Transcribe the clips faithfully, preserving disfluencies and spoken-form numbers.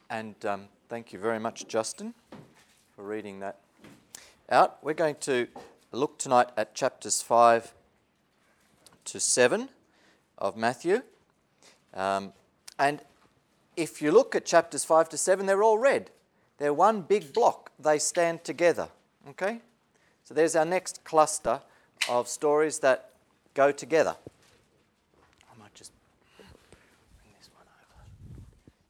And um, thank you very much, Justin, for reading that out. We're going to look tonight at chapters five to seven of Matthew. Um, and if you look at chapters five to seven, they're all red. They're one big block. They stand together. Okay? So there's our next cluster of stories that go together. I might just bring this one over.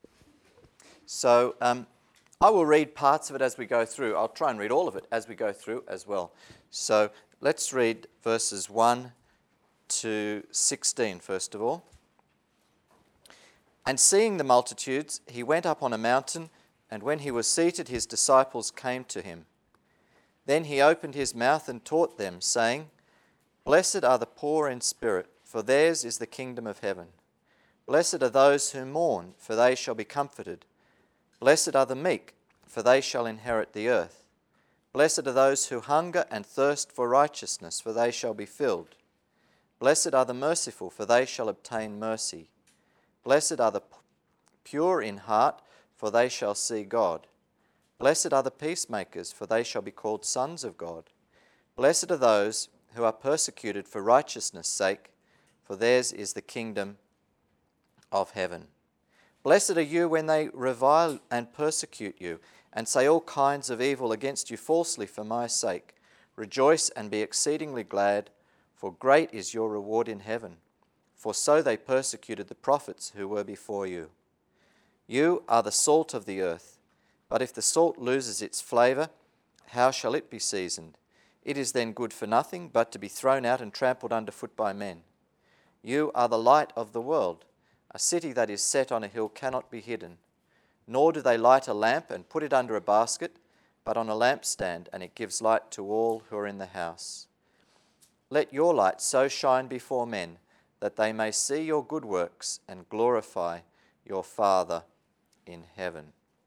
So um, I will read parts of it as we go through. I'll try and read all of it as we go through as well. So let's read verses one to sixteen first of all. And seeing the multitudes, he went up on a mountain, and when he was seated, his disciples came to him. Then he opened his mouth and taught them, saying, Blessed are the poor in spirit, for theirs is the kingdom of heaven. Blessed are those who mourn, for they shall be comforted. Blessed are the meek, for they shall inherit the earth. Blessed are those who hunger and thirst for righteousness, for they shall be filled. Blessed are the merciful, for they shall obtain mercy. Blessed are the pure in heart, for they shall see God. Blessed are the peacemakers, for they shall be called sons of God. Blessed are those who are persecuted for righteousness' sake, for theirs is the kingdom of heaven. Blessed are you when they revile and persecute you, and say all kinds of evil against you falsely for my sake. Rejoice and be exceedingly glad, for great is your reward in heaven. For so they persecuted the prophets who were before you. You are the salt of the earth, but if the salt loses its flavour, how shall it be seasoned? It is then good for nothing but to be thrown out and trampled underfoot by men. You are the light of the world. A city that is set on a hill cannot be hidden. Nor do they light a lamp and put it under a basket, but on a lampstand, and it gives light to all who are in the house. Let your light so shine before men, that they may see your good works and glorify your Father in heaven.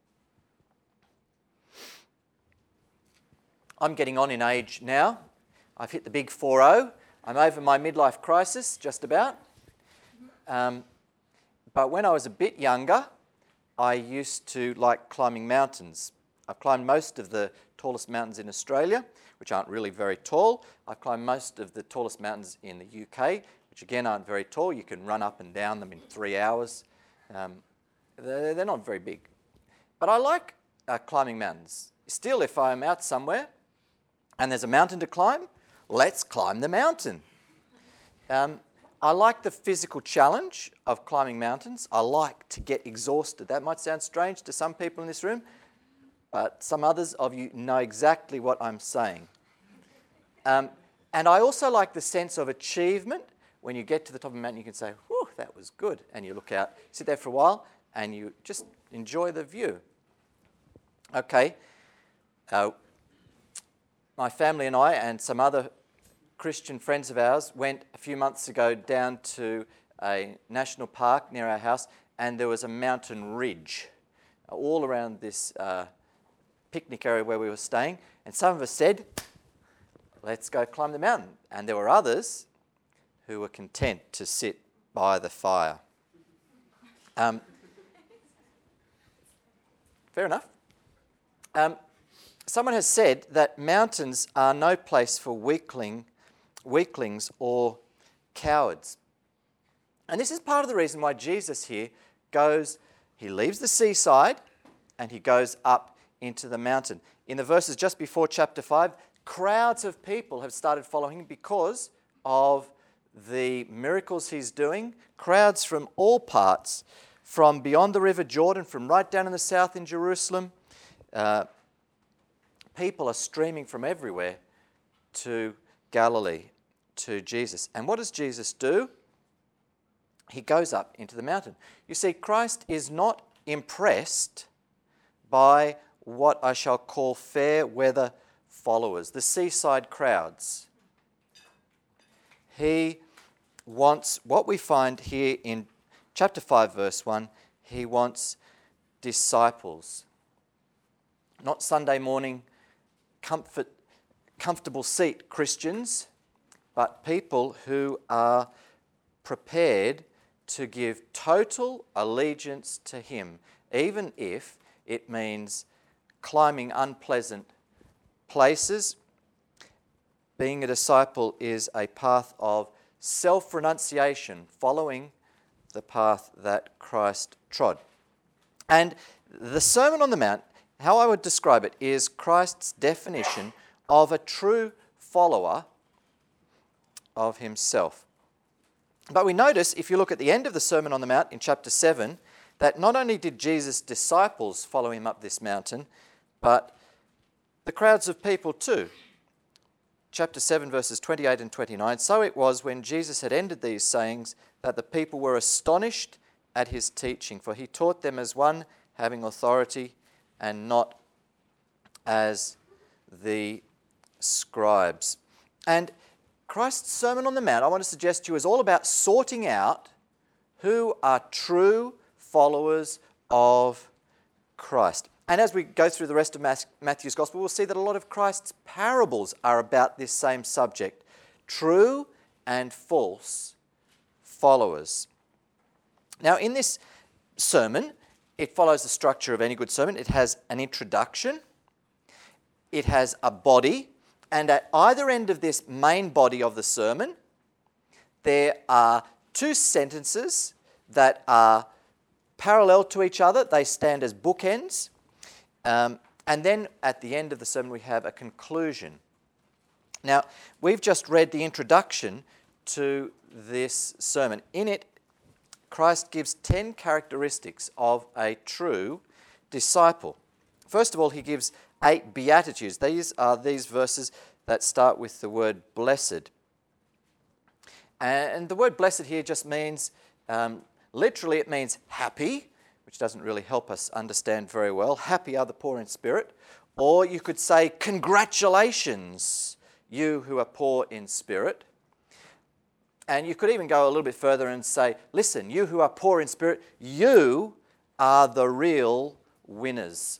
I'm getting on in age now. I've hit the big four oh. I'm over my midlife crisis, just about. Um, but when I was a bit younger, I used to like climbing mountains. I've climbed most of the tallest mountains in Australia, which aren't really very tall. I've climbed most of the tallest mountains in the U K, which again aren't very tall. You can run up and down them in three hours. Um, they're, they're not very big. But I like uh, climbing mountains. Still, if I'm out somewhere and there's a mountain to climb, let's climb the mountain. Um, I like the physical challenge of climbing mountains. I like to get exhausted. That might sound strange to some people in this room, but some others of you know exactly what I'm saying. Um, and I also like the sense of achievement. When you get to the top of a mountain, you can say, whew, that was good. And you look out, sit there for a while, and you just enjoy the view. Okay. Uh, my family and I and some other Christian friends of ours went a few months ago down to a national park near our house, and there was a mountain ridge all around this uh, picnic area where we were staying. And some of us said, let's go climb the mountain. And there were others who were content to sit by the fire. Um, fair enough. Um, someone has said that mountains are no place for weakling, weaklings or cowards. And this is part of the reason why Jesus here goes, he leaves the seaside and he goes up into the mountain. In the verses just before chapter five, crowds of people have started following him because of the miracles he's doing. Crowds from all parts, from beyond the river Jordan, from right down in the south in Jerusalem. Uh, people are streaming from everywhere to Galilee, to Jesus. And what does Jesus do? He goes up into the mountain. You see, Christ is not impressed by what I shall call fair weather followers, the seaside crowds. He wants, what we find here in chapter five, verse one, he wants disciples. Not Sunday morning, comfort, comfortable seat Christians, but people who are prepared to give total allegiance to him, even if It means climbing unpleasant places. Being a disciple is a path of self-renunciation, following the path that Christ trod. And the Sermon on the Mount, how I would describe it, is Christ's definition of a true follower of himself. But we notice, if you look at the end of the Sermon on the Mount in chapter seven, that not only did Jesus' disciples follow him up this mountain, but the crowds of people too. Chapter seven, verses twenty-eight and twenty-nine, so it was when Jesus had ended these sayings that the people were astonished at his teaching, for he taught them as one having authority and not as the scribes. And Christ's Sermon on the Mount, I want to suggest to you, is all about sorting out who are true followers of Christ. And as we go through the rest of Matthew's Gospel, we'll see that a lot of Christ's parables are about this same subject. True and false followers. Now, in this sermon, it follows the structure of any good sermon. It has an introduction, it has a body, and at either end of this main body of the sermon, there are two sentences that are parallel to each other. They stand as bookends. Um, and then at the end of the sermon, we have a conclusion. Now, we've just read the introduction to this sermon. In it, Christ gives ten characteristics of a true disciple. First of all, he gives eight beatitudes. These are these verses that start with the word blessed. And the word blessed here just means, um, literally it means happy, which doesn't really help us understand very well. Happy are the poor in spirit. Or you could say, congratulations, you who are poor in spirit. And you could even go a little bit further and say, listen, you who are poor in spirit, you are the real winners.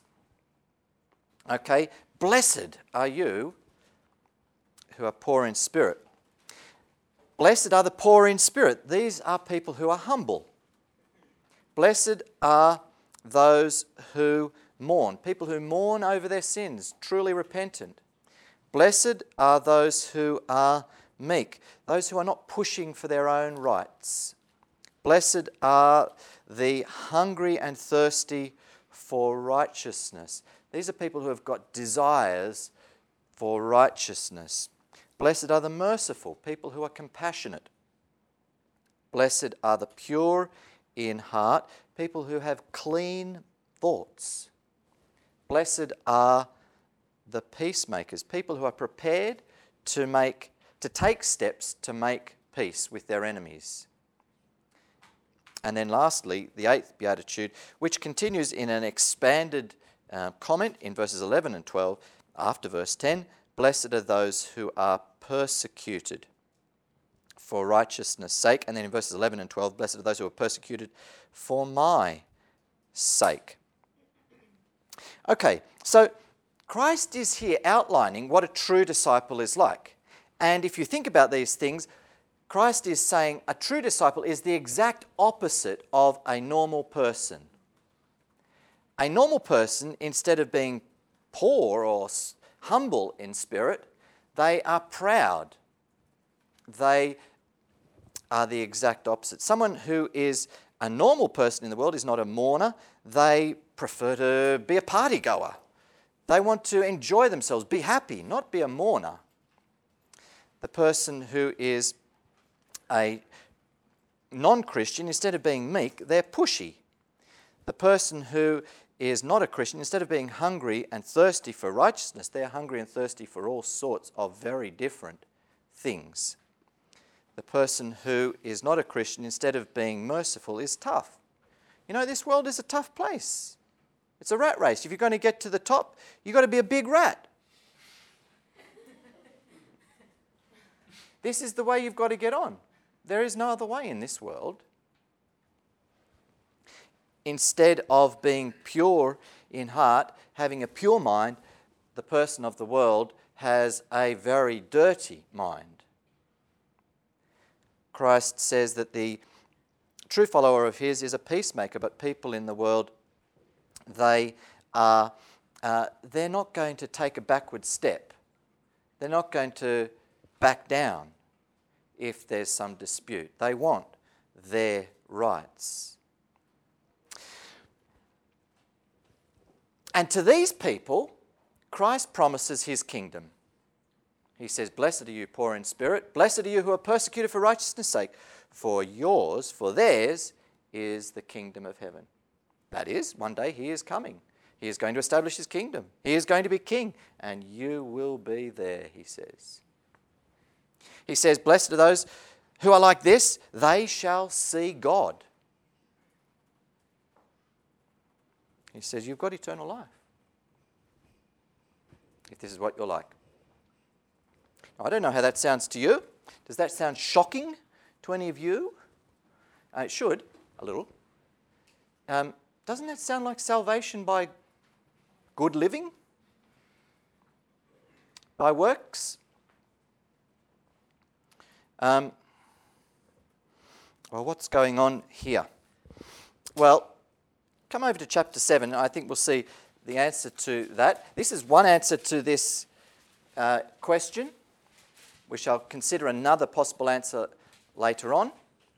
Okay? Blessed are you who are poor in spirit. Blessed are the poor in spirit. These are people who are humble. Blessed are those who mourn, people who mourn over their sins, truly repentant. Blessed are those who are meek, those who are not pushing for their own rights. Blessed are the hungry and thirsty for righteousness. These are people who have got desires for righteousness. Blessed are the merciful, people who are compassionate. Blessed are the pure in heart, people who have clean thoughts. Blessed are the peacemakers, people who are prepared to make to take steps to make peace with their enemies. And then lastly, the eighth beatitude, which continues in an expanded uh, comment in verses eleven and twelve after verse ten. Blessed are those who are persecuted for righteousness' sake. And then in verses eleven and twelve, blessed are those who are persecuted for my sake. Okay, so Christ is here outlining what a true disciple is like. And if you think about these things, Christ is saying a true disciple is the exact opposite of a normal person. A normal person, instead of being poor or humble in spirit, they are proud. They are the exact opposite. Someone who is a normal person in the world is not a mourner. They prefer to be a party goer. They want to enjoy themselves, be happy, not be a mourner. The person who is a non-Christian, instead of being meek, they're pushy. The person who is not a Christian, instead of being hungry and thirsty for righteousness, they're hungry and thirsty for all sorts of very different things. The person who is not a Christian, instead of being merciful, is tough. You know, this world is a tough place. It's a rat race. If you're going to get to the top, you've got to be a big rat. This is the way you've got to get on. There is no other way in this world. Instead of being pure in heart, having a pure mind, the person of the world has a very dirty mind. Christ says that the true follower of his is a peacemaker, but people in the world, they are, uh, they're not going to take a backward step. They're not going to back down if there's some dispute. They want their rights. And to these people, Christ promises his kingdom. He says, "Blessed are you poor in spirit, blessed are you who are persecuted for righteousness' sake, for yours, for theirs, is the kingdom of heaven." That is, one day he is coming. He is going to establish his kingdom. He is going to be king, and you will be there, he says. He says, "Blessed are those who are like this, they shall see God." He says, you've got eternal life, if this is what you're like. Now, I don't know how that sounds to you. Does that sound shocking to any of you? Uh, it should, a little. Um, doesn't that sound like salvation by good living? By works? Um, well, what's going on here? Well, come over to chapter seven, and I think we'll see the answer to that. This is one answer to this uh, question. We shall consider another possible answer later on.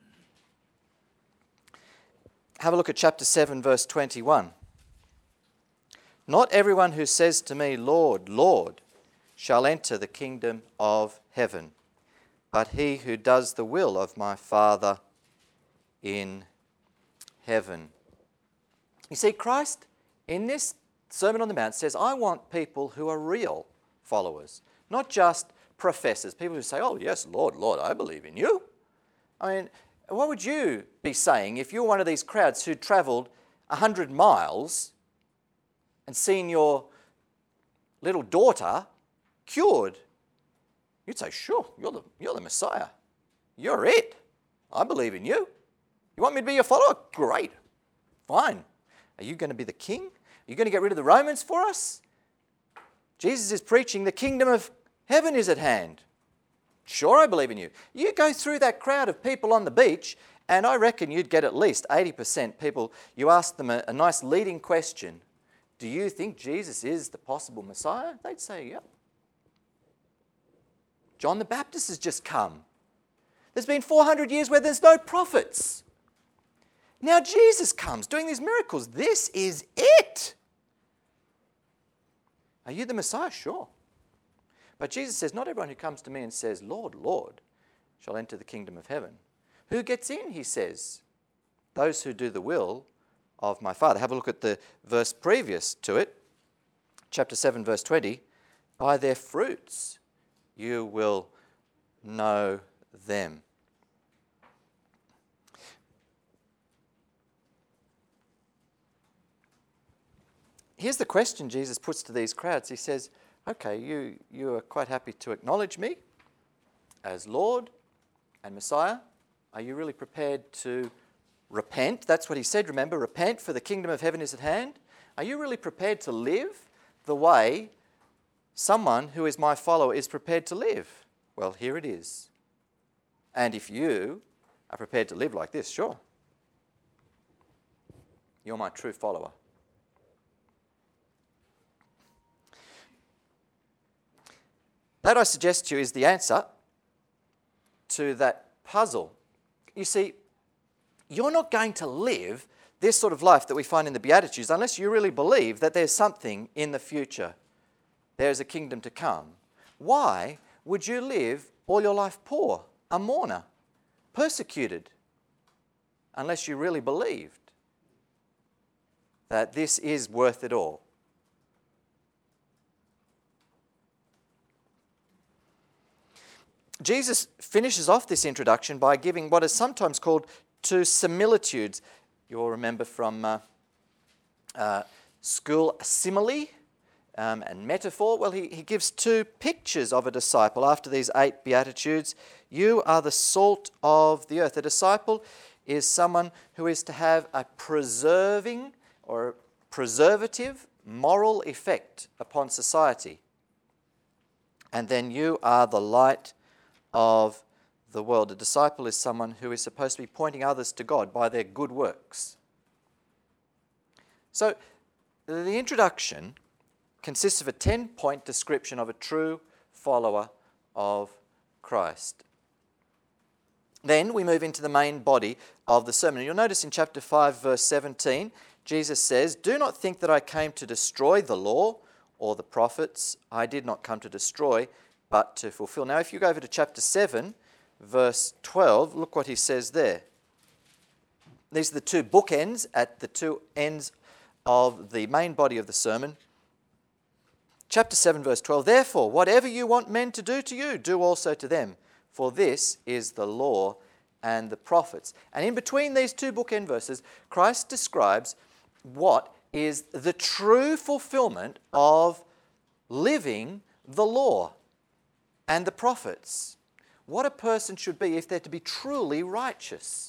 Have a look at chapter seven, verse twenty-one. "Not everyone who says to me, 'Lord, Lord,' shall enter the kingdom of heaven, but he who does the will of my Father in heaven." You see, Christ, in this Sermon on the Mount, says, I want people who are real followers, not just professors, people who say, "Oh, yes, Lord, Lord, I believe in you." I mean, what would you be saying if you were one of these crowds who travelled a hundred miles and seen your little daughter cured? You'd say, "Sure, you're the, you're the Messiah. You're it. I believe in you. You want me to be your follower? Great. Fine. Are you going to be the king? Are you going to get rid of the Romans for us? Jesus is preaching the kingdom of heaven is at hand. Sure, I believe in you." You go through that crowd of people on the beach, and I reckon you'd get at least eighty percent people. You ask them a, a nice leading question. "Do you think Jesus is the possible Messiah?" They'd say, "Yep." John the Baptist has just come. There's been four hundred years where there's no prophets. Now Jesus comes doing these miracles. This is it. Are you the Messiah? Sure. But Jesus says, not everyone who comes to me and says, "Lord, Lord," shall enter the kingdom of heaven. Who gets in, he says? Those who do the will of my Father. Have a look at the verse previous to it. Chapter seven, verse twenty. "By their fruits you will know them." Here's the question Jesus puts to these crowds. He says, okay, you, you are quite happy to acknowledge me as Lord and Messiah. Are you really prepared to repent? That's what he said, remember, repent, for the kingdom of heaven is at hand. Are you really prepared to live the way someone who is my follower is prepared to live? Well, here it is. And if you are prepared to live like this, sure, you're my true follower. That, I suggest to you, is the answer to that puzzle. You see, you're not going to live this sort of life that we find in the Beatitudes unless you really believe that there's something in the future. There's a kingdom to come. Why would you live all your life poor, a mourner, persecuted, unless you really believed that this is worth it all? Jesus finishes off this introduction by giving what is sometimes called two similitudes. You'll remember from uh, uh, school, simile um, and metaphor. Well, he, he gives two pictures of a disciple after these eight Beatitudes. You are the salt of the earth. A disciple is someone who is to have a preserving or preservative moral effect upon society. And then you are the light of the world. A disciple is someone who is supposed to be pointing others to God by their good works. So the introduction consists of a ten-point description of a true follower of Christ. Then we move into the main body of the sermon. You'll notice in chapter five, verse seventeen, Jesus says, "Do not think that I came to destroy the law or the prophets. I did not come to destroy, but to fulfill." Now, if you go over to chapter seven, verse twelve, look what he says there. These are the two bookends at the two ends of the main body of the sermon. Chapter seven, verse twelve, "Therefore, whatever you want men to do to you, do also to them. For this is the law and the prophets." And in between these two bookend verses, Christ describes what is the true fulfillment of living the law and the prophets. What a person should be if they're to be truly righteous.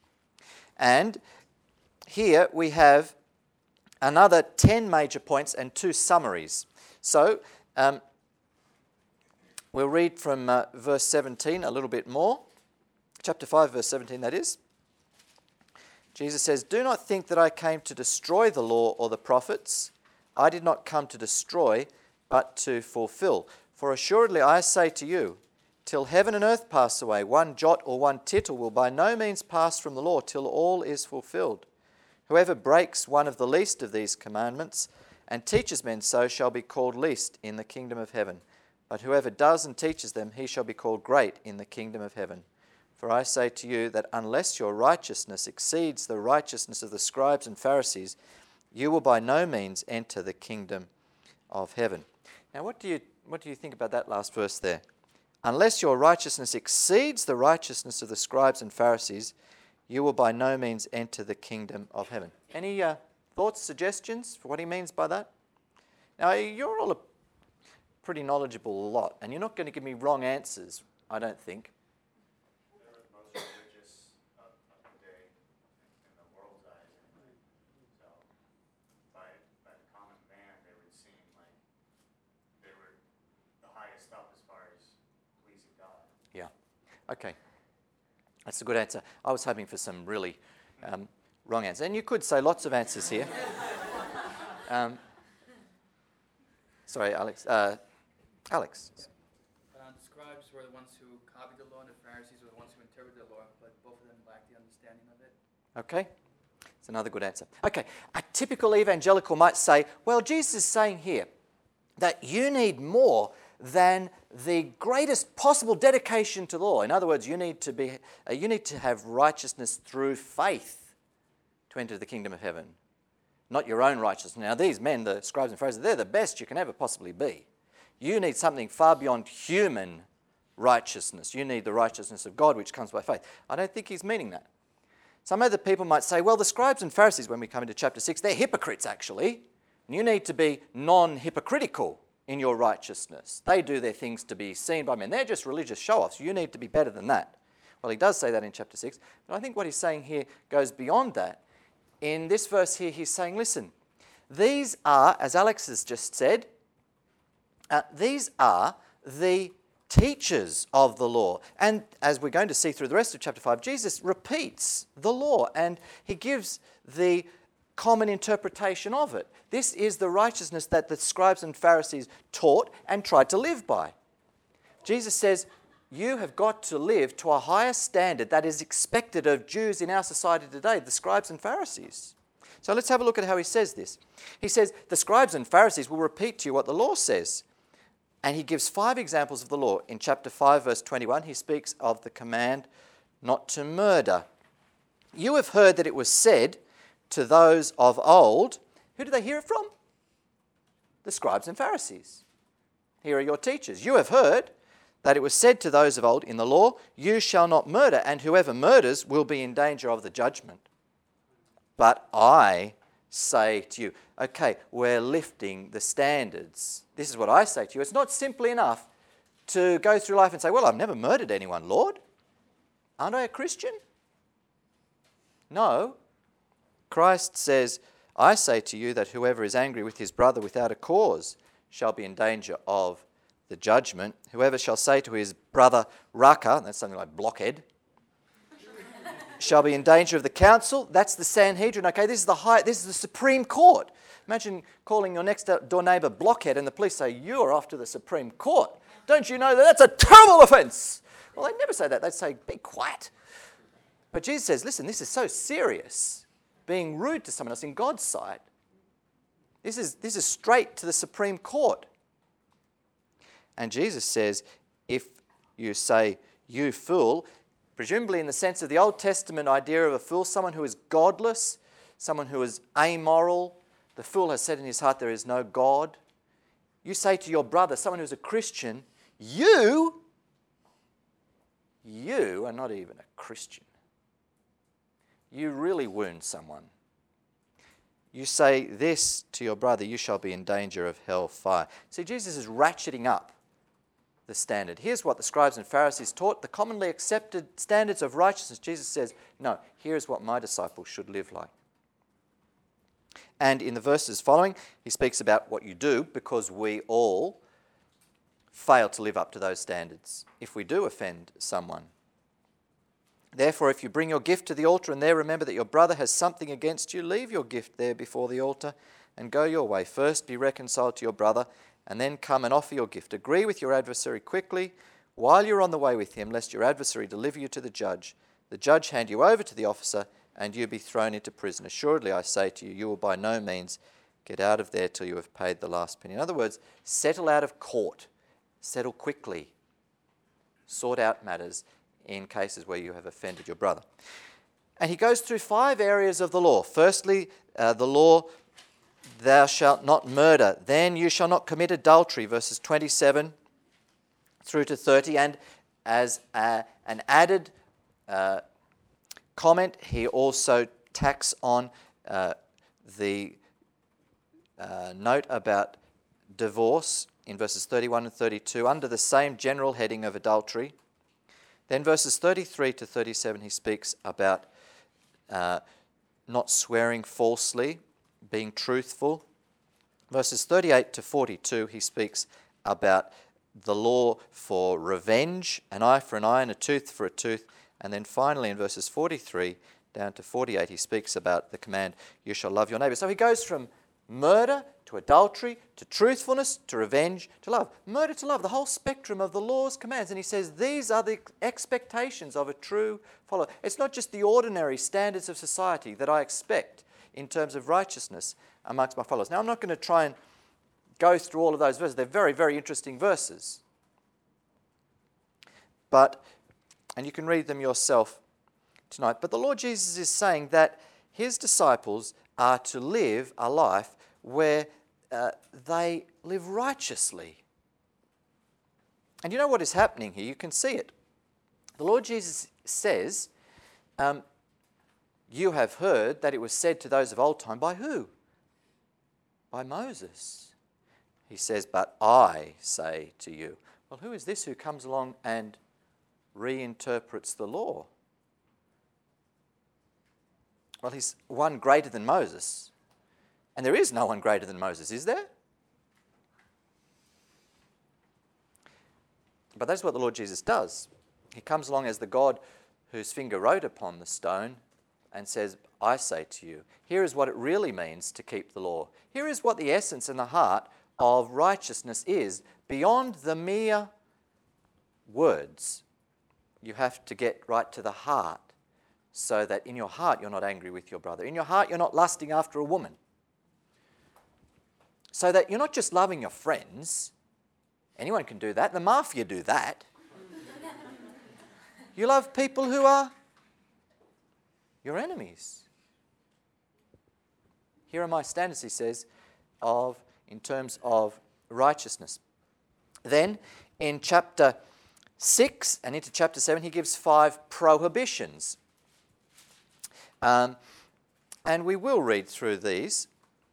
And here we have another ten major points and two summaries. So, um, we'll read from uh, verse seventeen a little bit more. Chapter five, verse seventeen, that is. Jesus says, "Do not think that I came to destroy the law or the prophets. I did not come to destroy, but to fulfill. For assuredly I say to you, till heaven and earth pass away, one jot or one tittle will by no means pass from the law till all is fulfilled. Whoever breaks one of the least of these commandments and teaches men so shall be called least in the kingdom of heaven. But whoever does and teaches them, he shall be called great in the kingdom of heaven. For I say to you that unless your righteousness exceeds the righteousness of the scribes and Pharisees, you will by no means enter the kingdom of heaven." Now, what do you what do you think about that last verse there? Unless your righteousness exceeds the righteousness of the scribes and Pharisees, you will by no means enter the kingdom of heaven. Any uh, thoughts, suggestions for what he means by that? Now, you're all a pretty knowledgeable lot, and you're not going to give me wrong answers, I don't think. They're the most religious of, of the day in the world's eyes. So, by, by the common man, they would seem like they were the highest up as far as pleasing God. Yeah. Okay. That's a good answer. I was hoping for some really um, wrong answers. And you could say lots of answers here. um, sorry, Alex. Uh, Alex. Uh, the scribes were the ones who copied the law, and the Pharisees were the ones who interpreted the law, but both of them lacked the understanding of it. Okay. It's another good answer. Okay. A typical evangelical might say, well, Jesus is saying here that you need more than the greatest possible dedication to the law. In other words, you need to be, uh, you need to have righteousness through faith to enter the kingdom of heaven, not your own righteousness. Now, these men, the scribes and Pharisees, they're the best you can ever possibly be. You need something far beyond human righteousness. You need the righteousness of God, which comes by faith. I don't think he's meaning that. Some other people might say, well, the scribes and Pharisees, when we come into chapter six, they're hypocrites, actually. And you need to be non-hypocritical in your righteousness. They do their things to be seen by men. They're just religious show-offs. You need to be better than that. Well, he does say that in chapter six, but I think what he's saying here goes beyond that. In this verse here, he's saying, listen, these are, as Alex has just said, uh, these are the teachers of the law. And as we're going to see through the rest of chapter five, Jesus repeats the law and he gives the common interpretation of it. This is the righteousness that the scribes and Pharisees taught and tried to live by. Jesus says, you have got to live to a higher standard that is expected of Jews in our society today, the scribes and Pharisees. So let's have a look at how he says this. He says, the scribes and Pharisees will repeat to you what the law says. And he gives five examples of the law. In chapter five, verse twenty-one, he speaks of the command not to murder. You have heard that it was said to those of old. Who did they hear it from? The scribes and Pharisees. Here are your teachers. You have heard that it was said to those of old in the law, you shall not murder, and whoever murders will be in danger of the judgment. But I say to you, okay, we're lifting the standards. This is what I say to you. It's not simply enough to go through life and say, well, I've never murdered anyone, Lord. Aren't I a Christian? No. Christ says, I say to you that whoever is angry with his brother without a cause shall be in danger of the judgment. Whoever shall say to his brother, Raka, that's something like blockhead, shall be in danger of the council. That's the Sanhedrin. Okay, this is the high, this is the Supreme Court. Imagine calling your next door neighbour blockhead and the police say, you are off to the Supreme Court. Don't you know that that's a terrible offence? Well, they'd never say that. They'd say, be quiet. But Jesus says, listen, this is so serious. Being rude to someone else in God's sight. This is, this is straight to the Supreme Court. And Jesus says, if you say, you fool, presumably in the sense of the Old Testament idea of a fool, someone who is godless, someone who is amoral, the fool has said in his heart there is no God. You say to your brother, someone who's a Christian, you, you are not even a Christian. You really wound someone. You say this to your brother, you shall be in danger of hell fire. See, Jesus is ratcheting up the standard. Here's what the scribes and Pharisees taught, the commonly accepted standards of righteousness. Jesus says, no, here's what my disciples should live like. And in the verses following, he speaks about what you do, because we all fail to live up to those standards if we do offend someone. Therefore, if you bring your gift to the altar and there remember that your brother has something against you, leave your gift there before the altar and go your way. First be reconciled to your brother and then come and offer your gift. Agree with your adversary quickly while you're on the way with him, lest your adversary deliver you to the judge, the judge hand you over to the officer, and you be thrown into prison. Assuredly, I say to you, you will by no means get out of there till you have paid the last penny. In other words, settle out of court. Settle quickly. Sort out matters in cases where you have offended your brother. And he goes through five areas of the law. Firstly, uh, the law, thou shalt not murder. Then you shall not commit adultery, verses twenty-seven through to thirty. And as a, an added uh, comment, he also tacks on uh, the uh, note about divorce in verses thirty-one and thirty-two under the same general heading of adultery. Then verses thirty-three to thirty-seven, he speaks about uh, not swearing falsely, being truthful. Verses thirty-eight to forty-two, he speaks about the law for revenge, an eye for an eye and a tooth for a tooth. And then finally in verses forty-three down to forty-eight, he speaks about the command, you shall love your neighbour. So he goes from murder to adultery to truthfulness to revenge to love. Murder to love, the whole spectrum of the law's commands. And he says these are the expectations of a true follower. It's not just the ordinary standards of society that I expect in terms of righteousness amongst my followers. Now, I'm not going to try and go through all of those verses. They're very, very interesting verses. But, and you can read them yourself tonight, but the Lord Jesus is saying that his disciples are to live a life where uh, they live righteously. And you know what is happening here? You can see it. The Lord Jesus says, um, you have heard that it was said to those of old time, by who? By Moses. He says, but I say to you. Well, who is this who comes along and reinterprets the law? Well, he's one greater than Moses. And there is no one greater than Moses, is there? But that's what the Lord Jesus does. He comes along as the God whose finger wrote upon the stone and says, I say to you, here is what it really means to keep the law. Here is what the essence and the heart of righteousness is. Beyond the mere words, you have to get right to the heart, so that in your heart you're not angry with your brother. In your heart you're not lusting after a woman. So that you're not just loving your friends. Anyone can do that. The mafia do that. You love people who are your enemies. Here are my standards, he says, of in terms of righteousness. Then in chapter six and into chapter seven, he gives five prohibitions. Um, and we will read through these.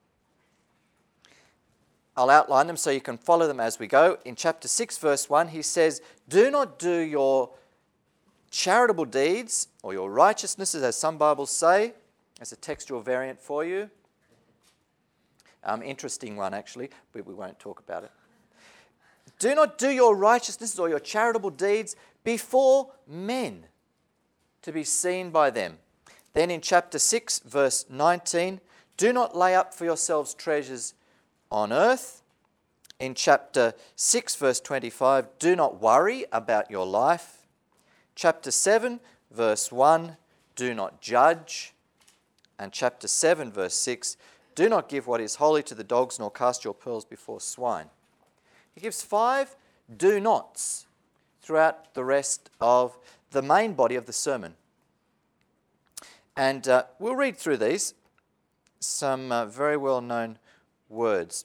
I'll outline them so you can follow them as we go. In chapter six, verse one, he says, do not do your charitable deeds or your righteousnesses, as some Bibles say, as a textual variant for you. Um, interesting one, actually, but we won't talk about it. Do not do your righteousnesses or your charitable deeds before men. to be seen by them. Then in chapter six, verse nineteen, do not lay up for yourselves treasures on earth. In chapter six, verse twenty-five, do not worry about your life. Chapter seven, verse one, do not judge. And chapter seven, verse six, do not give what is holy to the dogs, nor cast your pearls before swine. He gives five do nots throughout the rest of the main body of the sermon. And uh, we'll read through these, some uh, very well-known words.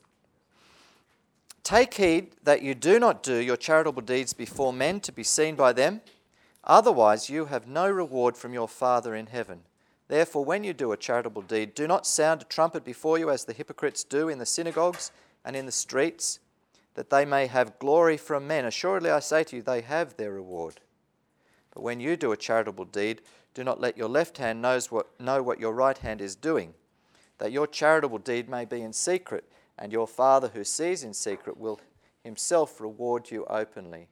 Take heed that you do not do your charitable deeds before men to be seen by them. Otherwise you have no reward from your Father in heaven. Therefore, when you do a charitable deed, do not sound a trumpet before you as the hypocrites do in the synagogues and in the streets, that they may have glory from men. Assuredly, I say to you, they have their reward. But when you do a charitable deed, do not let your left hand knows what, know what your right hand is doing, that your charitable deed may be in secret, and your Father who sees in secret will himself reward you openly.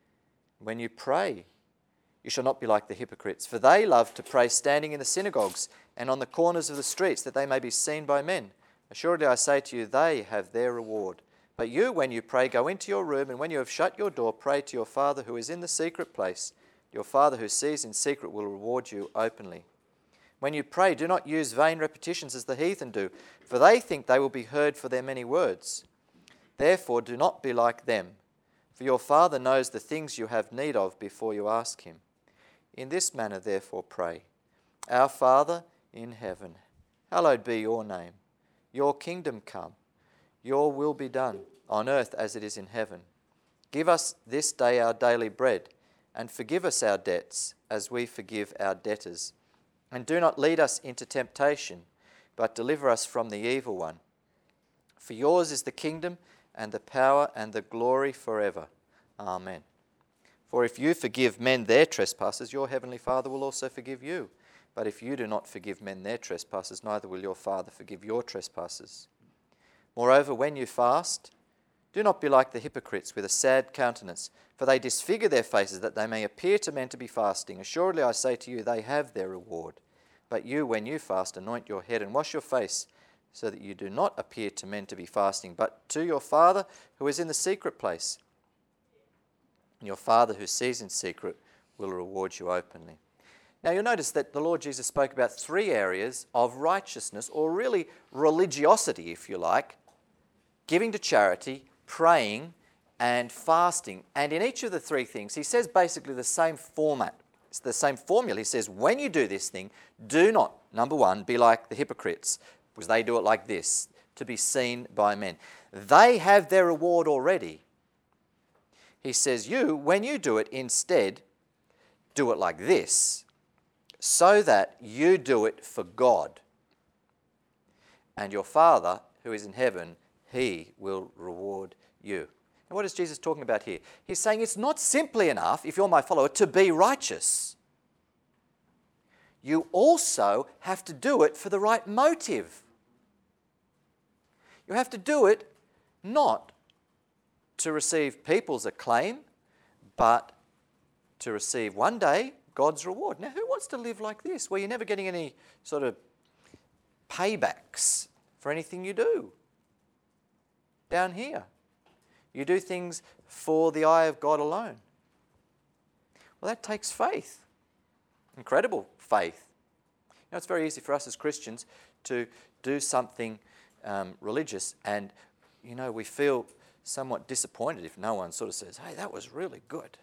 When you pray, you shall not be like the hypocrites, for they love to pray standing in the synagogues and on the corners of the streets, that they may be seen by men. Assuredly, I say to you, they have their reward. But you, when you pray, go into your room, and when you have shut your door, pray to your Father who is in the secret place. Your Father who sees in secret will reward you openly. When you pray, do not use vain repetitions as the heathen do, for they think they will be heard for their many words. Therefore, do not be like them, for your Father knows the things you have need of before you ask him. In this manner, therefore, pray. Our Father in heaven, hallowed be your name. Your kingdom come. Your will be done on earth as it is in heaven. Give us this day our daily bread, and forgive us our debts as we forgive our debtors. And do not lead us into temptation, but deliver us from the evil one. For yours is the kingdom and the power and the glory forever. Amen. For if you forgive men their trespasses, your heavenly Father will also forgive you. But if you do not forgive men their trespasses, neither will your Father forgive your trespasses. Moreover, when you fast, do not be like the hypocrites with a sad countenance, for they disfigure their faces that they may appear to men to be fasting. Assuredly, I say to you, they have their reward. But you, when you fast, anoint your head and wash your face, so that you do not appear to men to be fasting, but to your Father who is in the secret place. And your Father who sees in secret will reward you openly. Now you'll notice that the Lord Jesus spoke about three areas of righteousness, or really religiosity, if you like: giving to charity, praying, and fasting. And in each of the three things, he says basically the same format. It's the same formula. He says, when you do this thing, do not, number one, be like the hypocrites, because they do it like this, to be seen by men. They have their reward already. He says, you, when you do it, instead, do it like this, so that you do it for God. And your Father, who is in heaven, he will reward you. And what is Jesus talking about here? He's saying it's not simply enough, if you're my follower, to be righteous. You also have to do it for the right motive. You have to do it not to receive people's acclaim, but to receive one day God's reward. Now, who wants to live like this, where you're never getting any sort of paybacks for anything you do? Down here, you do things for the eye of God alone. Well, that takes faith, incredible faith. You know, it's very easy for us as Christians to do something um, religious, and, you know, we feel somewhat disappointed if no one sort of says, hey, that was really good.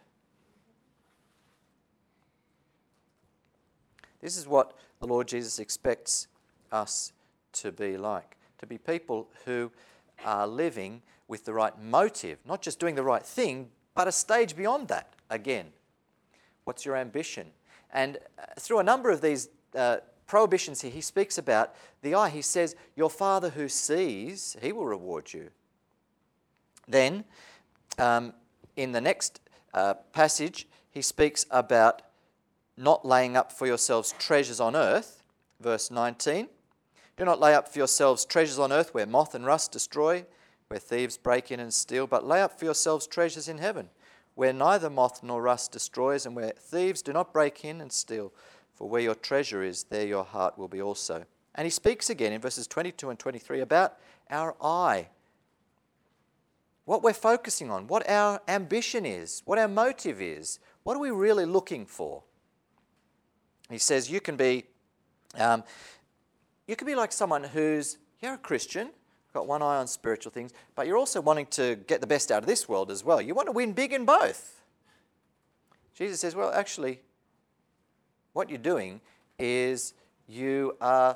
This is what the Lord Jesus expects us to be like, to be people who are living with the right motive, not just doing the right thing, but a stage beyond that. Again, what's your ambition? And uh, through a number of these uh, prohibitions here, he speaks about the eye. He says, your Father who sees, he will reward you. Then, um, in the next uh, passage, he speaks about not laying up for yourselves treasures on earth. Verse nineteen, do not lay up for yourselves treasures on earth where moth and rust destroy, where thieves break in and steal, but lay up for yourselves treasures in heaven, where neither moth nor rust destroys, and where thieves do not break in and steal. For where your treasure is, there your heart will be also. And he speaks again in verses twenty-two and twenty-three about our eye. What we're focusing on, what our ambition is, what our motive is. What are we really looking for? He says you can be, um, you can be like someone who's, you're a Christian, got one eye on spiritual things, but you're also wanting to get the best out of this world as well. You want to win big in both. Jesus says, well, actually, what you're doing is you are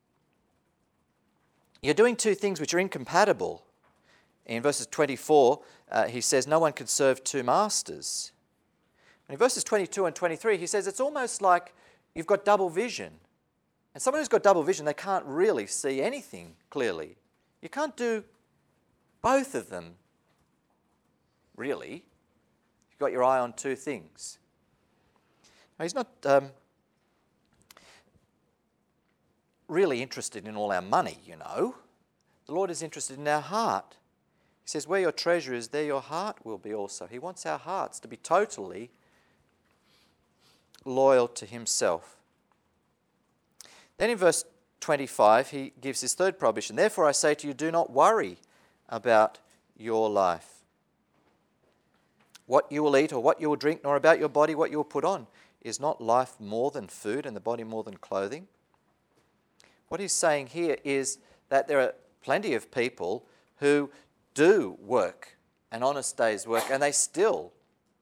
you're doing two things which are incompatible. In verses twenty-four, uh, he says, no one can serve two masters. And in verses twenty-two and twenty-three, he says it's almost like you've got double vision. And someone who's got double vision, they can't really see anything clearly. You can't do both of them, really. You've got your eye on two things. Now, he's not um, really interested in all our money, you know. The Lord is interested in our heart. He says, where your treasure is, there your heart will be also. He wants our hearts to be totally loyal to himself. Then in verse twenty-five, he gives his third prohibition. Therefore I say to you, do not worry about your life, what you will eat or what you will drink, nor about your body what you will put on. Is not life more than food and the body more than clothing? What he's saying here is that there are plenty of people who do work, an honest day's work, and they still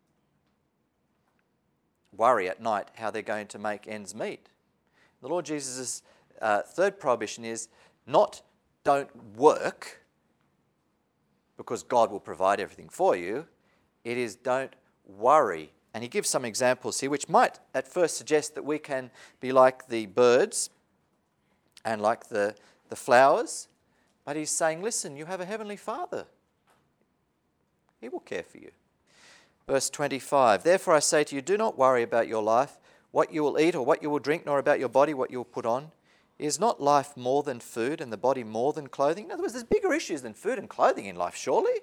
worry at night how they're going to make ends meet. The Lord Jesus' uh, third prohibition is not don't work because God will provide everything for you. It is don't worry. And he gives some examples here which might at first suggest that we can be like the birds and like the, the flowers. But he's saying, listen, you have a heavenly Father. He will care for you. Verse twenty-five, therefore I say to you, do not worry about your life, what you will eat or what you will drink, nor about your body, what you will put on. Is not life more than food and the body more than clothing? In other words, there's bigger issues than food and clothing in life, surely?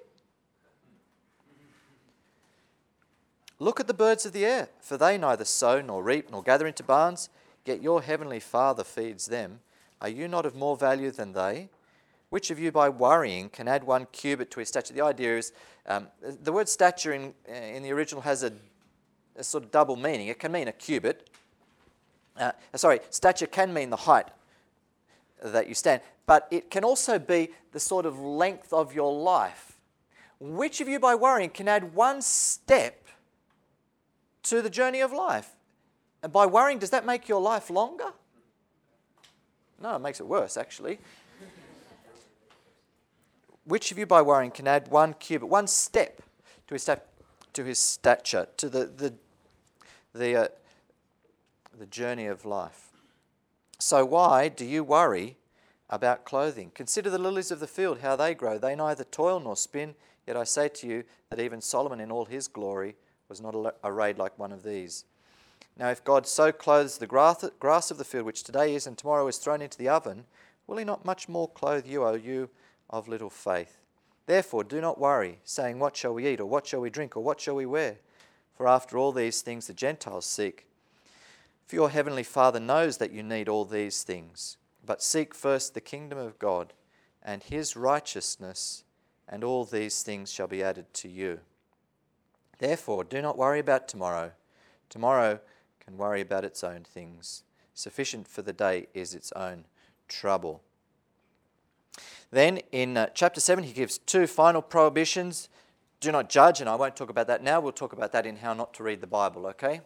Look at the birds of the air, for they neither sow nor reap nor gather into barns, yet your heavenly Father feeds them. Are you not of more value than they? Which of you by worrying can add one cubit to his stature? The idea is, um, the word stature in, in the original has a, a sort of double meaning. It can mean a cubit. Uh, sorry, stature can mean the height that you stand, but it can also be the sort of length of your life. Which of you by worrying can add one step to the journey of life? And by worrying, does that make your life longer? No, it makes it worse, actually. Which of you by worrying can add one cubit, one step to his, step, to his stature, to the, the, the, uh, the journey of life? So why do you worry about clothing? Consider the lilies of the field, how they grow. They neither toil nor spin, yet I say to you that even Solomon in all his glory was not arrayed like one of these. Now if God so clothes the grass of the field, which today is and tomorrow is thrown into the oven, will he not much more clothe you, O you of little faith? Therefore do not worry, saying, what shall we eat, or what shall we drink, or what shall we wear? For after all these things the Gentiles seek. For your heavenly Father knows that you need all these things. But seek first the kingdom of God and his righteousness, and all these things shall be added to you. Therefore do not worry about tomorrow. Tomorrow can worry about its own things. Sufficient for the day is its own trouble. Then in uh, chapter seven, he gives two final prohibitions. Do not judge, and I won't talk about that now. We'll talk about that in how not to read the Bible, okay?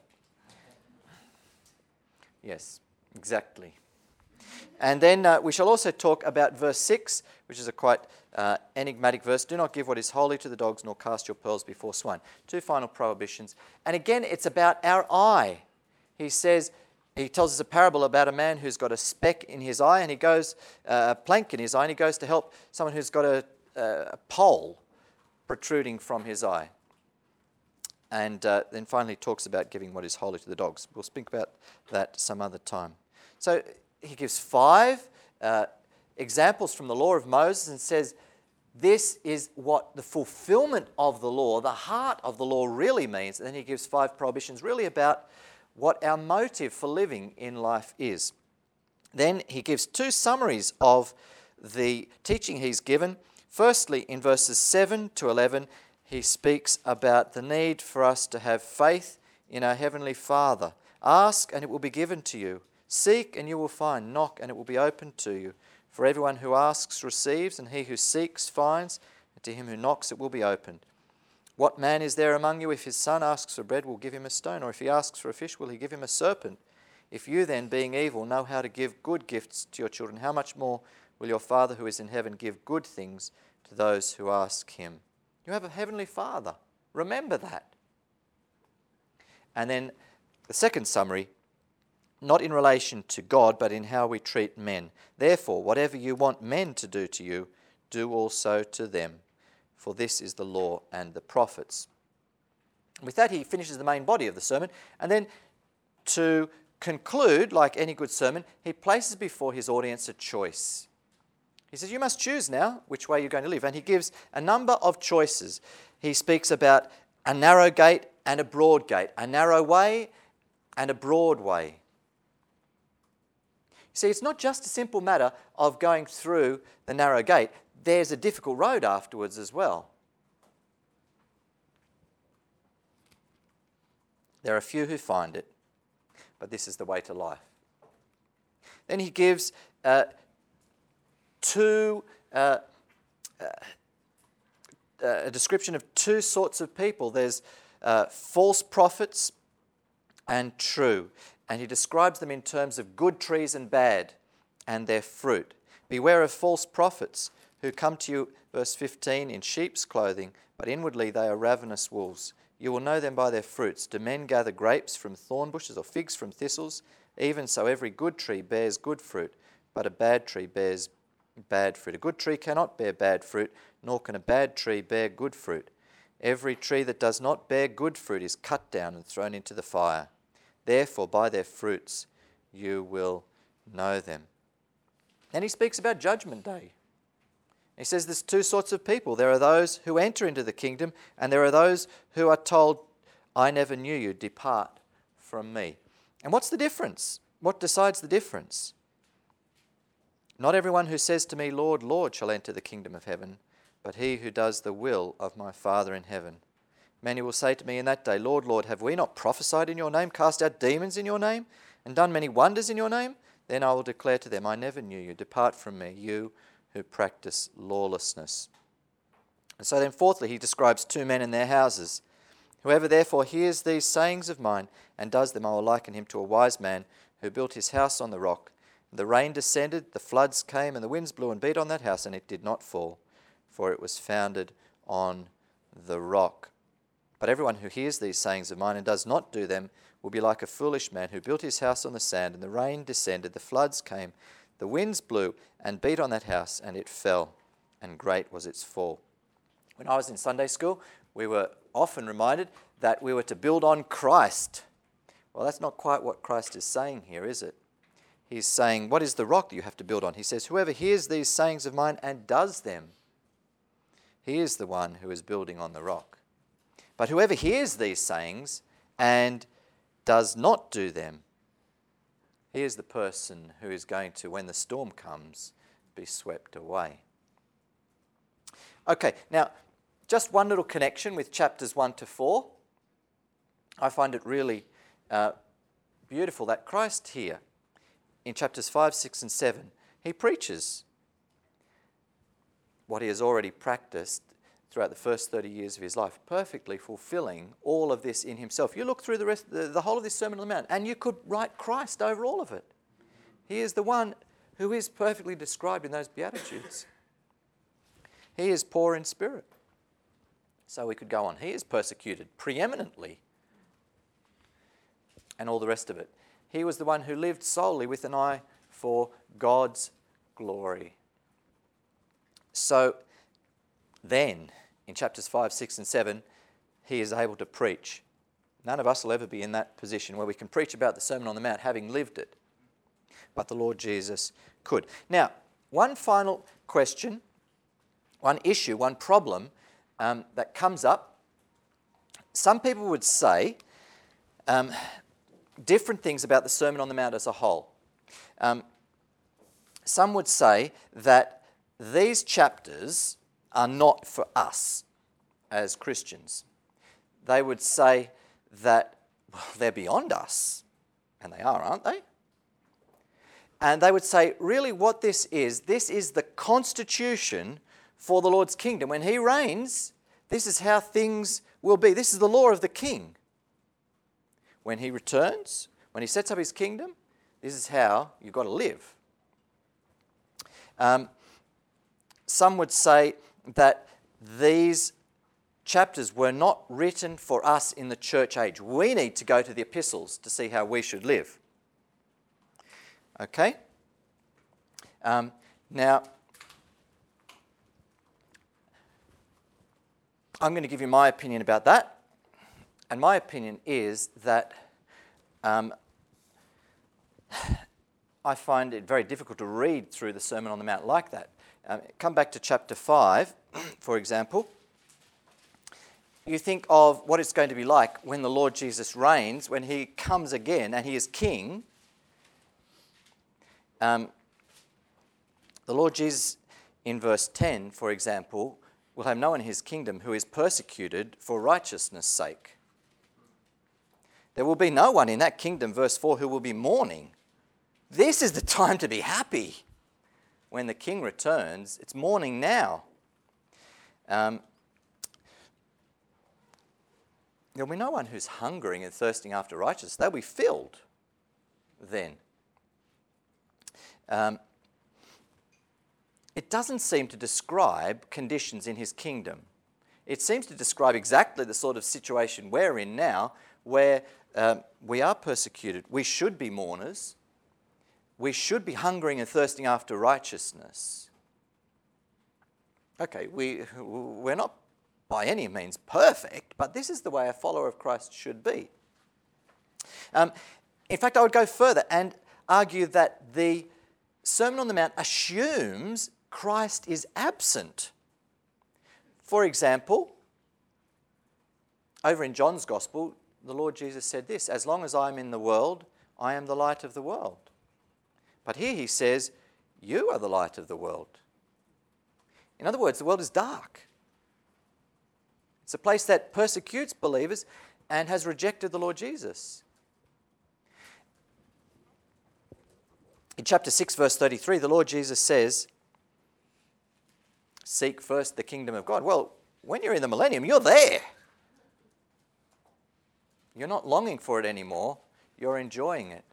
Yes, exactly. And then uh, we shall also talk about verse six, which is a quite uh, enigmatic verse. Do not give what is holy to the dogs, nor cast your pearls before swine. Two final prohibitions. And again, it's about our eye. He says, he tells us a parable about a man who's got a speck in his eye, and he goes, uh, a plank in his eye, and he goes to help someone who's got a, a pole protruding from his eye. And uh, then finally talks about giving what is holy to the dogs. We'll speak about that some other time. So he gives five uh, examples from the law of Moses and says, this is what the fulfillment of the law, the heart of the law really means. And then he gives five prohibitions really about what our motive for living in life is. Then he gives two summaries of the teaching he's given. Firstly, in verses seven to eleven, he speaks about the need for us to have faith in our Heavenly Father. Ask and it will be given to you. Seek and you will find. Knock and it will be opened to you. For everyone who asks receives, and he who seeks finds, and to him who knocks it will be opened. What man is there among you, if his son asks for bread, will give him a stone? Or if he asks for a fish, will he give him a serpent? If you then, being evil, know how to give good gifts to your children, how much more will your Father who is in heaven give good things to those who ask him? You have a heavenly Father. Remember that. And then the second summary, not in relation to God, but in how we treat men. Therefore, whatever you want men to do to you, do also to them. For this is the law and the prophets. With that, he finishes the main body of the sermon. And then to conclude, like any good sermon, he places before his audience a choice. He says, you must choose now which way you're going to live. And he gives a number of choices. He speaks about a narrow gate and a broad gate, a narrow way and a broad way. See, it's not just a simple matter of going through the narrow gate. There's a difficult road afterwards as well. There are few who find it, but this is the way to life. Then he gives uh, two, uh, uh, a description of two sorts of people. There's uh, false prophets and true. And he describes them in terms of good trees and bad and their fruit. Beware of false prophets who come to you, verse fifteen, in sheep's clothing, but inwardly they are ravenous wolves. You will know them by their fruits. Do men gather grapes from thorn bushes or figs from thistles? Even so, every good tree bears good fruit, but a bad tree bears bad fruit. A good tree cannot bear bad fruit, nor can a bad tree bear good fruit. Every tree that does not bear good fruit is cut down and thrown into the fire. Therefore, by their fruits you will know them. Then he speaks about Judgment Day. He says there's two sorts of people. There are those who enter into the kingdom, and there are those who are told, I never knew you, depart from me. And what's the difference? What decides the difference? Not everyone who says to me, Lord, Lord, shall enter the kingdom of heaven, but he who does the will of my Father in heaven. Many will say to me in that day, Lord, Lord, have we not prophesied in your name, cast out demons in your name, and done many wonders in your name? Then I will declare to them, I never knew you. Depart from me, you who practice lawlessness. And so then fourthly, he describes two men in their houses. Whoever therefore hears these sayings of mine and does them, I will liken him to a wise man who built his house on the rock. The rain descended, the floods came, and the winds blew and beat on that house, and it did not fall, for it was founded on the rock. But everyone who hears these sayings of mine and does not do them will be like a foolish man who built his house on the sand, and the rain descended, the floods came, the winds blew and beat on that house, and it fell, and great was its fall. When I was in Sunday school, we were often reminded that we were to build on Christ. Well, that's not quite what Christ is saying here, is it? He's saying, what is the rock that you have to build on? He says, whoever hears these sayings of mine and does them, he is the one who is building on the rock. But whoever hears these sayings and does not do them, he is the person who is going to, when the storm comes, be swept away. Okay, now, just one little connection with chapters one to four. I find it really uh, beautiful that Christ here, in chapters five, six, and seven, he preaches what he has already practiced throughout the first thirty years of his life, perfectly fulfilling all of this in himself. You look through the rest, the, the whole of this Sermon on the Mount, and you could write Christ over all of it. He is the one who is perfectly described in those Beatitudes. He is poor in spirit. So we could go on. He is persecuted preeminently, and all the rest of it. He was the one who lived solely with an eye for God's glory. So then, in chapters five, six, and seven, he is able to preach. None of us will ever be in that position where we can preach about the Sermon on the Mount having lived it. But the Lord Jesus could. Now, one final question one issue, one problem um, that comes up. Some people would say um, different things about the Sermon on the Mount as a whole. Um, some would say that these chapters are not for us as Christians. They would say that, well, they're beyond us. And they are, aren't they? And they would say, really what this is, this is the constitution for the Lord's kingdom. When he reigns, this is how things will be. This is the law of the king. When he returns, when he sets up his kingdom, this is how you've got to live. Um, some would say that these chapters were not written for us in the church age. We need to go to the epistles to see how we should live. Okay? Um, now, I'm going to give you my opinion about that. And my opinion is that um, I find it very difficult to read through the Sermon on the Mount like that. Um, come back to chapter five, for example. You think of what it's going to be like when the Lord Jesus reigns, when he comes again and he is king. Um, the Lord Jesus, in verse ten, for example, will have no one in his kingdom who is persecuted for righteousness' sake. There will be no one in that kingdom, verse four, who will be mourning. This is the time to be happy. When the king returns, it's mourning now. Um, There'll be no one who's hungering and thirsting after righteousness. They'll be filled then. Um, it doesn't seem to describe conditions in his kingdom. It seems to describe exactly the sort of situation we're in now, where um, we are persecuted. We should be mourners. We should be hungering and thirsting after righteousness. Okay, we, we're not by any means perfect, but this is the way a follower of Christ should be. Um, in fact, I would go further and argue that the Sermon on the Mount assumes Christ is absent. For example, over in John's Gospel, the Lord Jesus said this, "As long as I'm in the world, I am the light of the world." But here he says, "You are the light of the world." In other words, the world is dark. It's a place that persecutes believers and has rejected the Lord Jesus. In chapter six, verse thirty-three, the Lord Jesus says, "Seek first the kingdom of God." Well, when you're in the millennium, you're there. You're not longing for it anymore. You're enjoying it.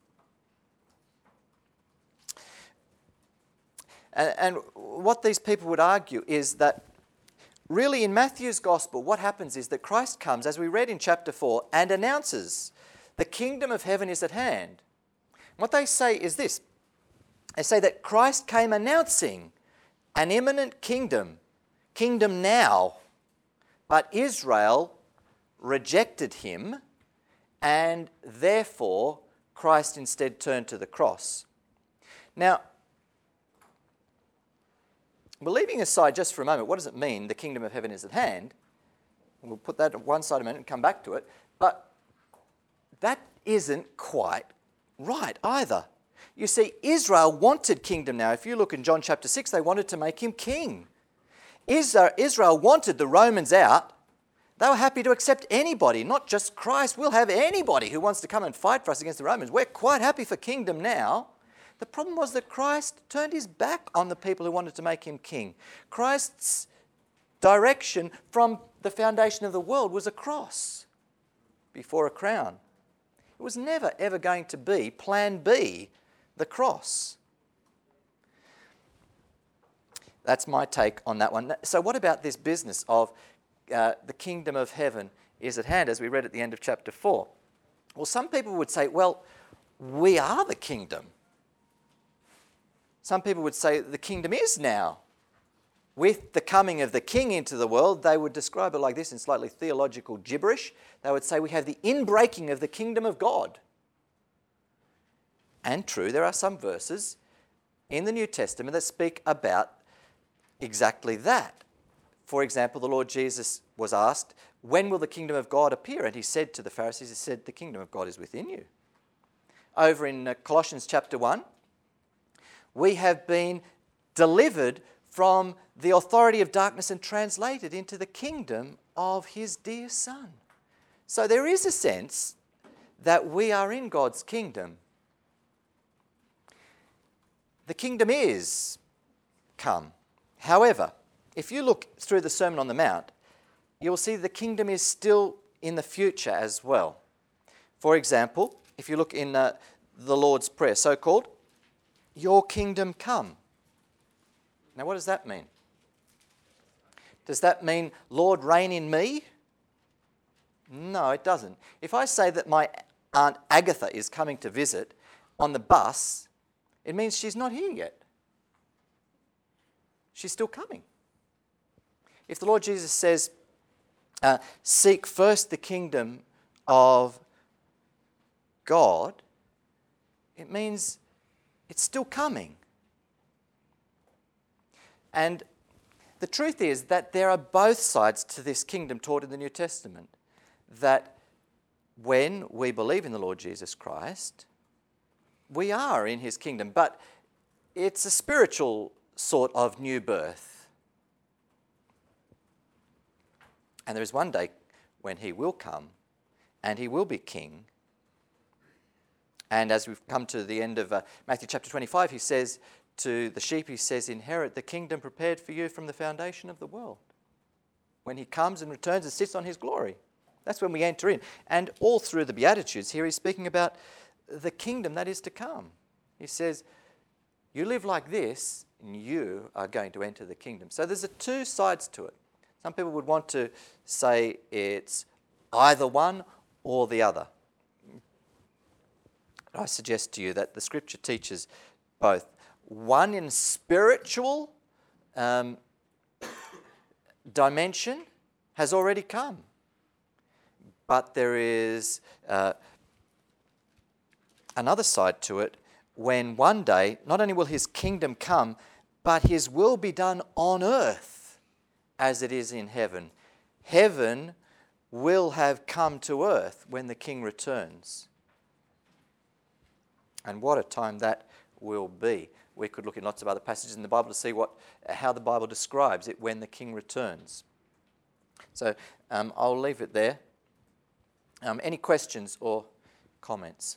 And, and what these people would argue is that really, in Matthew's Gospel, what happens is that Christ comes, as we read in chapter four, and announces the kingdom of heaven is at hand. What they say is this. They say that Christ came announcing an imminent kingdom, kingdom now, but Israel rejected him, and therefore Christ instead turned to the cross. Now, well, leaving aside just for a moment, what does it mean the kingdom of heaven is at hand? We'll put that at one side a minute and come back to it. But that isn't quite right either. You see, Israel wanted kingdom now. If you look in John chapter six, they wanted to make him king. Israel wanted the Romans out. They were happy to accept anybody, not just Christ. We'll have anybody who wants to come and fight for us against the Romans. We're quite happy for kingdom now. The problem was that Christ turned his back on the people who wanted to make him king. Christ's direction from the foundation of the world was a cross before a crown. It was never, ever going to be plan B, the cross. That's my take on that one. So what about this business of uh, the kingdom of heaven is at hand, as we read at the end of chapter four? Well, some people would say, well, we are the kingdom. Some people would say the kingdom is now. With the coming of the king into the world, they would describe it like this in slightly theological gibberish. They would say we have the inbreaking of the kingdom of God. And true, there are some verses in the New Testament that speak about exactly that. For example, the Lord Jesus was asked, when will the kingdom of God appear? And he said to the Pharisees, he said, the kingdom of God is within you. Over in uh, Colossians chapter one, we have been delivered from the authority of darkness and translated into the kingdom of his dear Son. So there is a sense that we are in God's kingdom. The kingdom is come. However, if you look through the Sermon on the Mount, you'll see the kingdom is still in the future as well. For example, if you look in uh, the Lord's Prayer, so-called, your kingdom come. Now, what does that mean? Does that mean, Lord, reign in me? No, it doesn't. If I say that my Aunt Agatha is coming to visit on the bus, it means she's not here yet. She's still coming. If the Lord Jesus says, uh, seek first the kingdom of God, it means it's still coming. And the truth is that there are both sides to this kingdom taught in the New Testament. That when we believe in the Lord Jesus Christ, we are in his kingdom, but it's a spiritual sort of new birth. And there is one day when he will come and he will be king. And as we've come to the end of uh, Matthew chapter twenty-five, he says to the sheep, he says, inherit the kingdom prepared for you from the foundation of the world. When he comes and returns and sits on his glory. That's when we enter in. And all through the Beatitudes here, he's speaking about the kingdom that is to come. He says, you live like this, and you are going to enter the kingdom. So there's a two sides to it. Some people would want to say it's either one or the other. I suggest to you that the Scripture teaches both. One in spiritual um, dimension has already come. But there is uh, another side to it when one day, not only will his kingdom come, but his will be done on earth as it is in heaven. Heaven will have come to earth when the King returns. And what a time that will be. We could look in lots of other passages in the Bible to see what, how the Bible describes it when the King returns. So um, I'll leave it there. Um, any questions or comments?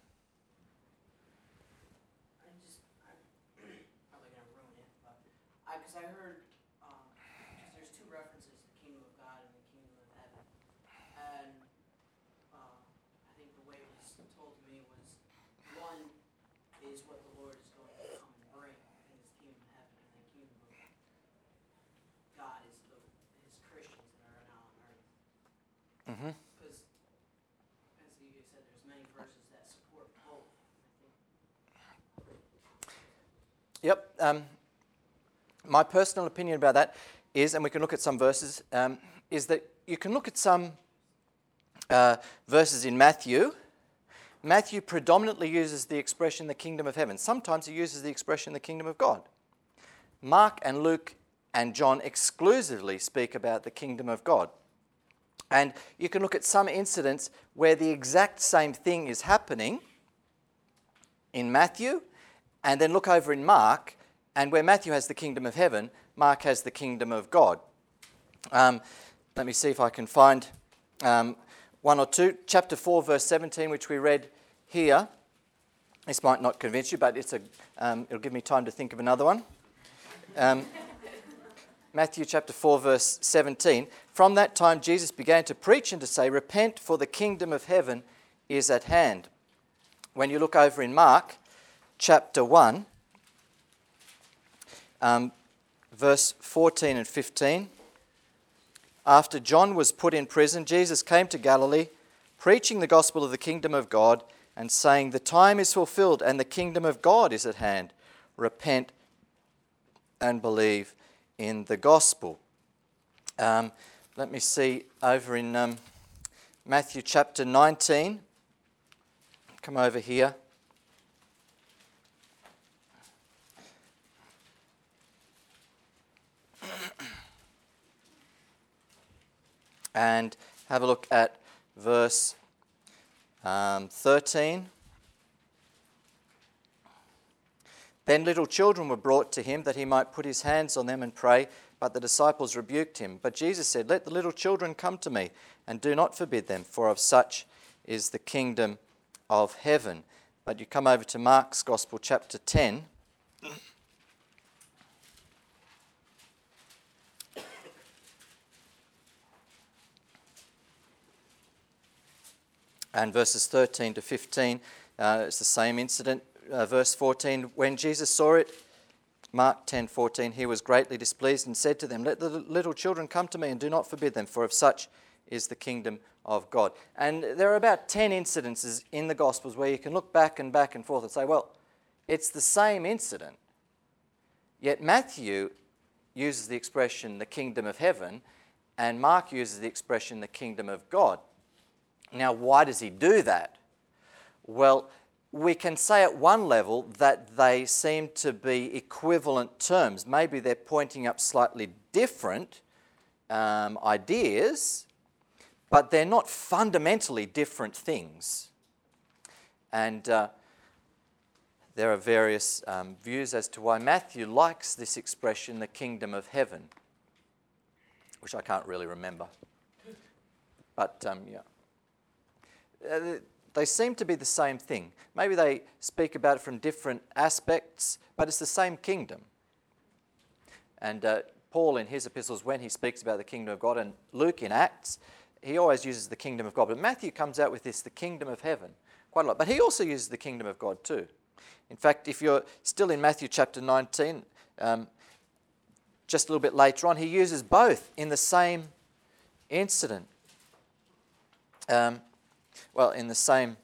I just, I'm probably going to ruin it, but I, because I heard, um, because there's two references, the kingdom of God and the kingdom of heaven, and uh, I think the way it was told to me was, one is what the Lord is going to come and bring in his kingdom of heaven, and the kingdom of God is the his Christians that are now on earth. Mm-hmm. Because, as you said, there's many verses that support both. I think. Yep. Um, my personal opinion about that is, and we can look at some verses, um, is that you can look at some uh, verses in Matthew. Matthew predominantly uses the expression the kingdom of heaven. Sometimes he uses the expression the kingdom of God. Mark and Luke and John exclusively speak about the kingdom of God. And you can look at some incidents where the exact same thing is happening in Matthew, and then look over in Mark, and where Matthew has the kingdom of heaven, Mark has the kingdom of God. Um, let me see if I can find um, one or two. Chapter four, verse seventeen, which we read here. This might not convince you, but it's a. Um, it'll give me time to think of another one. Um, Matthew chapter four, verse seventeen. From that time Jesus began to preach and to say, repent, for the kingdom of heaven is at hand. When you look over in Mark chapter one, um, verse fourteen and fifteen. After John was put in prison, Jesus came to Galilee, preaching the gospel of the kingdom of God and saying, the time is fulfilled and the kingdom of God is at hand. Repent and believe in the gospel. Um, let me see over in um, Matthew chapter nineteen. Come over here. and have a look at verse um, thirteen. Then little children were brought to him that he might put his hands on them and pray, but the disciples rebuked him. But Jesus said, "Let the little children come to me, and do not forbid them, for of such is the kingdom of heaven." But you come over to Mark's Gospel, chapter ten. And verses thirteen to fifteen, uh, it's the same incident. Uh, verse fourteen, when Jesus saw it, Mark ten fourteen, he was greatly displeased and said to them, "Let the little children come to me and do not forbid them, for of such is the kingdom of God." And there are about ten incidences in the Gospels where you can look back and back and forth and say, well, it's the same incident. Yet Matthew uses the expression the kingdom of heaven, and Mark uses the expression the kingdom of God. Now, why does he do that? Well, we can say at one level that they seem to be equivalent terms. Maybe they're pointing up slightly different um, ideas, but they're not fundamentally different things. And uh, there are various um, views as to why Matthew likes this expression, the kingdom of heaven, which I can't really remember. But, um, yeah. Uh, they seem to be the same thing. Maybe they speak about it from different aspects, but it's the same kingdom. And uh, Paul in his epistles, when he speaks about the kingdom of God, and Luke in Acts, he always uses the kingdom of God. But Matthew comes out with this, the kingdom of heaven, quite a lot. But he also uses the kingdom of God too. In fact, if you're still in Matthew chapter nineteen, um, just a little bit later on, he uses both in the same incident. Um, well, in the same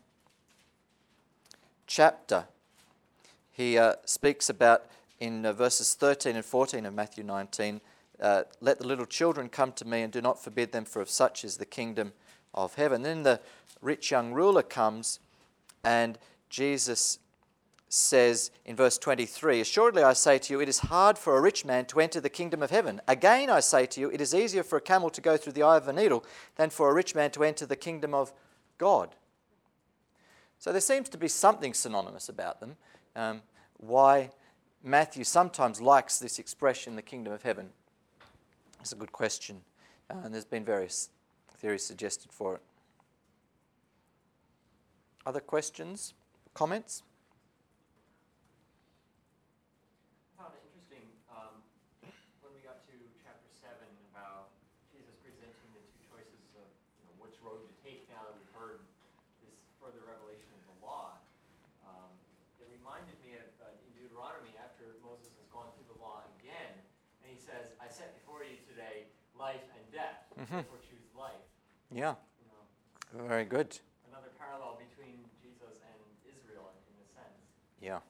chapter, he uh, speaks about, in uh, verses thirteen and fourteen of Matthew nineteen, uh, "Let the little children come to me and do not forbid them, for of such is the kingdom of heaven." Then the rich young ruler comes, and Jesus says in verse twenty-three, "Assuredly I say to you, it is hard for a rich man to enter the kingdom of heaven. Again I say to you, it is easier for a camel to go through the eye of a needle than for a rich man to enter the kingdom of God." So there seems to be something synonymous about them. Um, why Matthew sometimes likes this expression, the kingdom of heaven, is a good question. Uh, and there's been various theories suggested for it. Other questions, comments? I found it interesting um, when we got to chapter seven about Jesus presenting the two choices of, you know, which road to take now that we've heard this further revelation of the law. Um, it reminded me of uh, in Deuteronomy, after Moses has gone through the law again, and he says, "I set before you today life and death. Mm-hmm. Therefore choose life." Yeah, You know, very good. another parallel between Jesus and Israel in a sense. Yeah.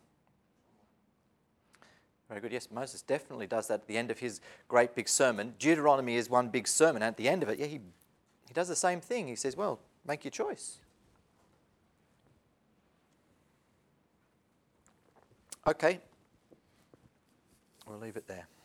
Very good. Yes, Moses definitely does that at the end of his great big sermon. Deuteronomy is one big sermon. At the end of it, yeah, he, he does the same thing. He says, well, make your choice. Okay. We'll leave it there.